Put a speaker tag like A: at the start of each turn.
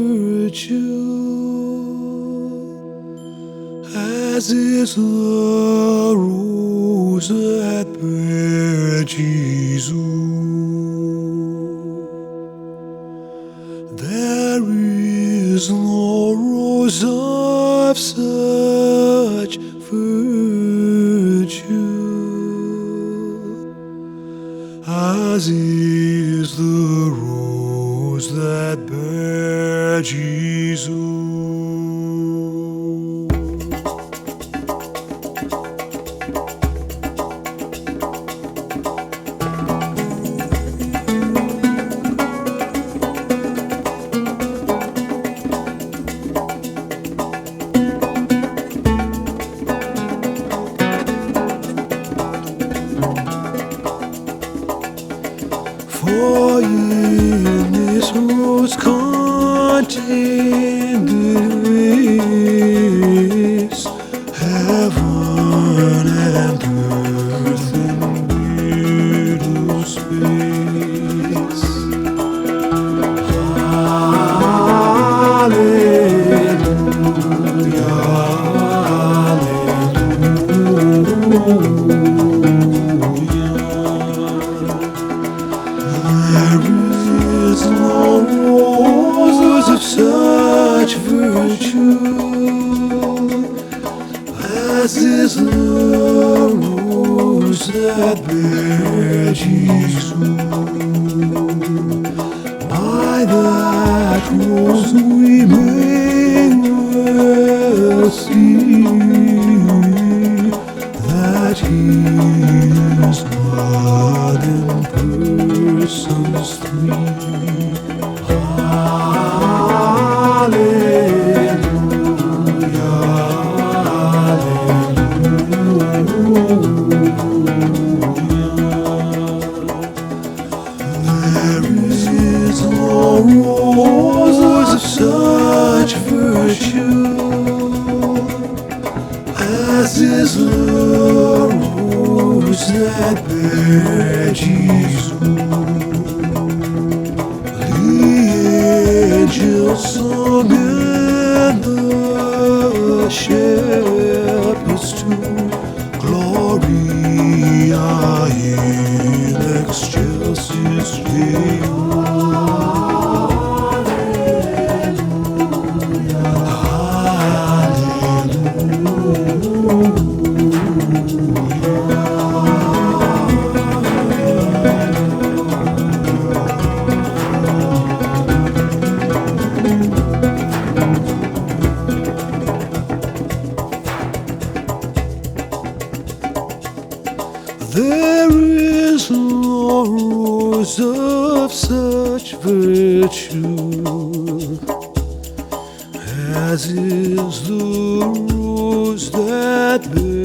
A: virtue, as is the rose that bare Jesus. There is no rose of such virtue as is the rose that bare Jesus. For in this rose contained is heaven and earth in middle space. Hallelujah, there is no rose of such virtue as is the rose that bare Jesus. By that rose we may well see that He is God in persons three. Hallelujah, there is no rose of such virtue as is the rose that bare Jesus. The angels sung and the shepherds too, Gloria in excelsis Deo. There is no rose of such virtue as is the rose that bears